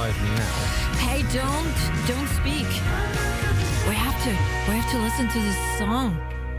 opening now. Hey, don't speak. We have to listen to this song.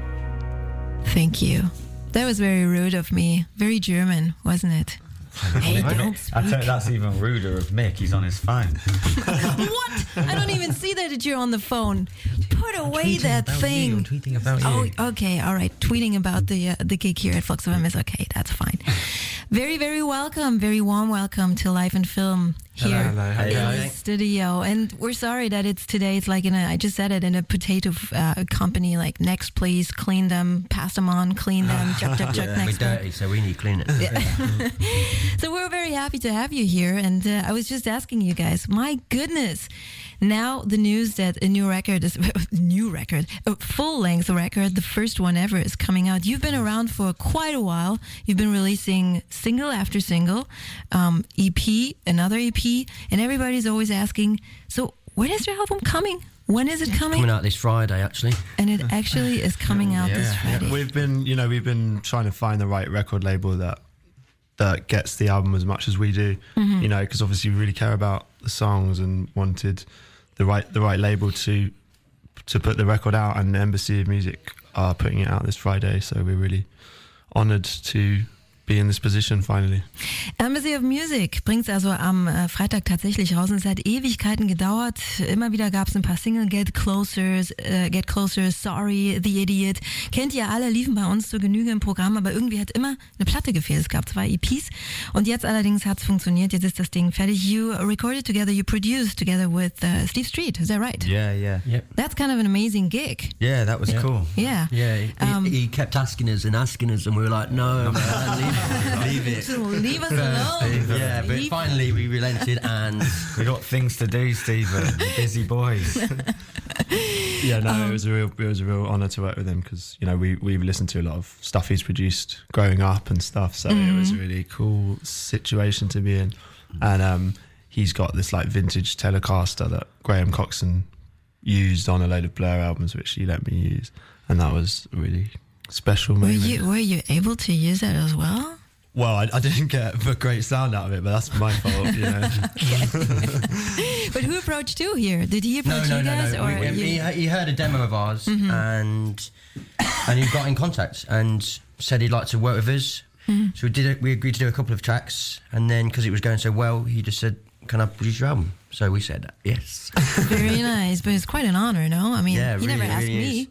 Thank you. That was very rude of me. Very German, wasn't it? Hey, don't speak. I tell you, that's even ruder of Mick. He's on his phone. What? I don't even see that you're on the phone. Put away that thing. I'm tweeting about you. Oh, okay, all right. Tweeting about the gig here at Flux FM is okay. That's fine. Very, very welcome. Very warm welcome to Live and Film here in the studio. And we're sorry that it's today. It's like I just said it, in a potato company. Like, next, please clean them, pass them on, clean them. Chuck, next. We're dirty, so we need clean it. Yeah. So we're very happy to have you here. And I was just asking you guys, my goodness. Now the news that a new record, a full-length record, the first one ever, is coming out. You've been around for quite a while. You've been releasing single after single, EP, another EP, and everybody's always asking, so when is your album coming? When is it coming? Coming out this Friday, actually. And it actually is coming out this Friday. We've been trying to find the right record label that gets the album as much as we do, because obviously we really care about the songs and wanted the right label to put the record out, and Embassy of Music are putting it out this Friday, so we're really honoured to be in this position finally. Embassy of Music bringt es also am Freitag tatsächlich raus, und es hat Ewigkeiten gedauert. Immer wieder gab es ein paar Single, Get Closer, Sorry, The Idiot. Kennt ihr alle, liefen bei uns zur Genüge im Programm, aber irgendwie hat immer eine Platte gefehlt. Es gab 2 EPs und jetzt allerdings hat es funktioniert. Jetzt ist das Ding fertig. You recorded together, you produced together with Steve Street, is that right? Yeah. Yep. That's kind of an amazing gig. Yeah, that was cool. Yeah. Yeah, he kept asking us, and we were like, no, man, leave it. Leave us alone. Yeah, but finally we relented, and we got things to do, Stephen. Busy boys. It was a real honour to work with him, because we've listened to a lot of stuff he's produced growing up and stuff. So it was a really cool situation to be in, and he's got this like vintage Telecaster that Graham Coxon used on a load of Blur albums, which he let me use, and that was a really special moment. Were you able to use that as well? Well, I didn't get a great sound out of it, but that's my fault, But who approached you here? Did he approach you guys? No. He heard a demo of ours, and he got in contact and said he'd like to work with us. So we agreed to do a couple of tracks, and then because it was going so well, he just said, "Can I produce your album?" So we said yes. Very nice, but it's quite an honor, no? I mean, he never asked me.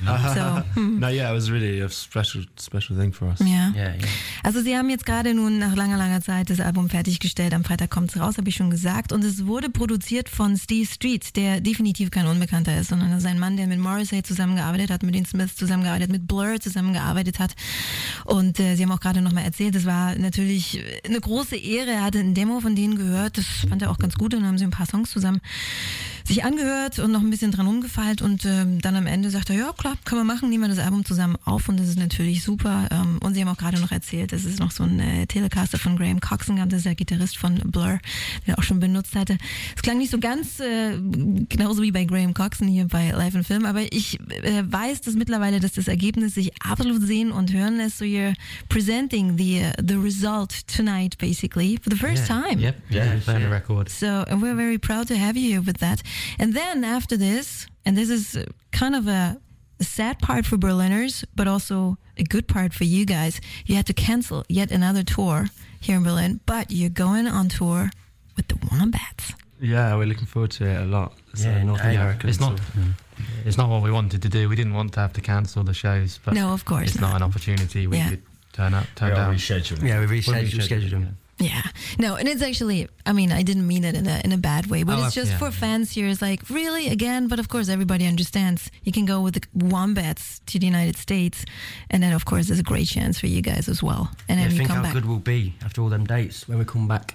It was really a special thing for us. Ja. Also sie haben jetzt gerade nun nach langer Zeit das Album fertiggestellt. Am Freitag kommt es raus, habe ich schon gesagt. Und es wurde produziert von Steve Street, der definitiv kein Unbekannter ist, sondern ein Mann, der mit Morrissey zusammengearbeitet hat, mit den Smiths zusammengearbeitet, mit Blur zusammengearbeitet hat. Und sie haben auch gerade nochmal erzählt, es war natürlich eine große Ehre. Er hatte ein Demo von denen gehört, das fand er auch ganz gut, und dann haben sie ein paar Songs zusammen sich angehört und noch ein bisschen dran rumgefeilt, und dann am Ende sagt er, ja klar, können wir machen, nehmen wir das Album zusammen auf, und das ist natürlich super. Und sie haben auch gerade noch erzählt, es ist noch so ein Telecaster von Graham Coxon gehabt, das ist der Gitarrist von Blur, den er auch schon benutzt hatte. Es klang nicht so ganz genauso wie bei Graham Coxon hier bei Live and Film, aber ich weiß, dass mittlerweile, dass das Ergebnis sich absolut sehen und hören lässt. So you're presenting the result tonight, basically, for the first time. Yep, playing a record. So we're very proud to have you here with that. And then after this, and this is kind of a sad part for Berliners, but also a good part for you guys, you had to cancel yet another tour here in Berlin, but you're going on tour with the Wombats. Yeah, we're looking forward to it a lot. North America. It's not what we wanted to do. We didn't want to have to cancel the shows, but no, of course it's not an opportunity we could turn down. Rescheduling. Yeah, we rescheduled them. Yeah, no, and it's actually, I mean, I didn't mean it in a bad way, but it's just for fans here. It's like, really, again? But of course, everybody understands. You can go with the Wombats to the United States, and then of course, there's a great chance for you guys as well. And then think how good we'll be after all them dates when we come back.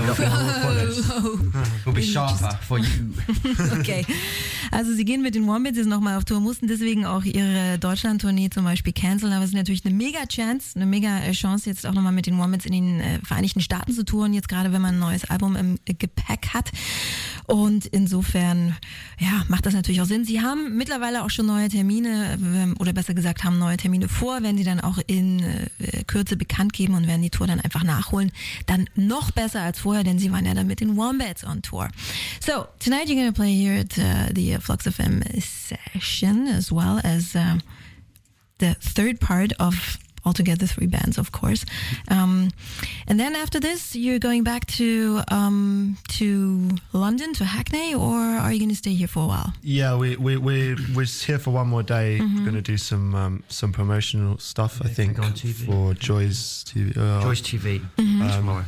We'll be sharper for you. Okay, also sie gehen mit den Wombats jetzt nochmal auf Tour, mussten deswegen auch ihre Deutschland-Tournee zum Beispiel canceln, aber es ist natürlich eine mega Chance, eine mega Chance, jetzt auch nochmal mit den Wombats in den Vereinigten Staaten starten zu touren, jetzt gerade wenn man ein neues Album im Gepäck hat. Und insofern, ja, macht das natürlich auch Sinn. Sie haben mittlerweile auch schon neue Termine, oder besser gesagt, haben neue Termine vor, werden sie dann auch in Kürze bekannt geben und werden die Tour dann einfach nachholen. Dann noch besser als vorher, denn sie waren ja dann mit den Wombats on Tour. So, tonight you're going to play here at the Flux FM session, as well as the third part of altogether 3 bands, of course. And then after this, you're going back to London, to Hackney, or are you going to stay here for a while? Yeah, we're here for one more day. We're going to do some promotional stuff, I think, on TV. for Joy's TV. Joyce TV tomorrow.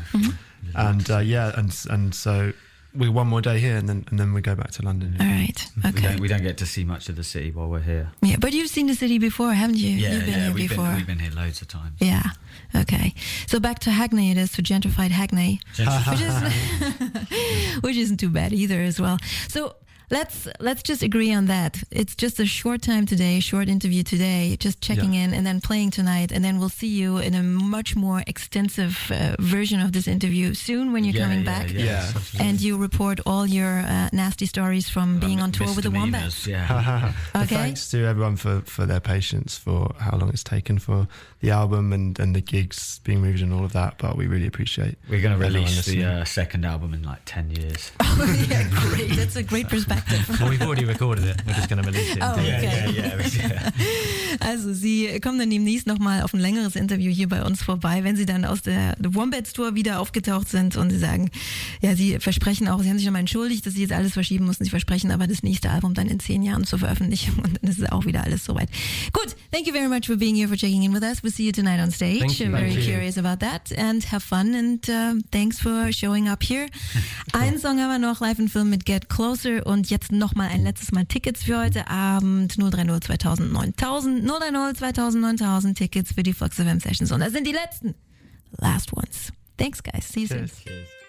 And so we one more day here, and then we go back to London. All right. Okay. We don't get to see much of the city while we're here. Yeah, but you've seen the city before, haven't you? Yeah, You've been here we've before. been here loads of times. Yeah. Okay. So back to Hackney it is, to gentrified Hackney, which isn't too bad either as well. So let's just agree on that. It's just a short time today, short interview today, just checking in and then playing tonight, and then we'll see you in a much more extensive version of this interview soon when you're coming back. Yeah. And you report all your nasty stories from being on tour with the Wombats. Yeah. Okay. Thanks to everyone for their patience, for how long it's taken for the album and the gigs being moved and all of that, but we really appreciate. We're going to everyone release listening. the second album in like 10 years. Oh, yeah, great. That's a great perspective. Well, we've already recorded it. We're just going to release it. Oh, okay. Yeah. Also Sie kommen dann demnächst nochmal auf ein längeres Interview hier bei uns vorbei, wenn Sie dann aus der Wombats Tour wieder aufgetaucht sind und Sie sagen, ja, Sie versprechen auch, Sie haben sich nochmal entschuldigt, dass Sie jetzt alles verschieben mussten. Sie versprechen aber das nächste Album dann in 10 Jahren zur Veröffentlichung und dann ist es auch wieder alles soweit. Gut, thank you very much for being here, for checking in with us. We'll see you tonight on stage. Thank you. Very curious about that, and have fun, and thanks for showing up here. Einen Song haben wir noch, live in Film mit Get Closer, und jetzt nochmal ein letztes Mal Tickets für heute Abend. 030 2000 9000, 030 2000 9000 Tickets für die Flux FM Sessions, und das sind die letzten. Last ones. Thanks guys, see you soon. Cheers.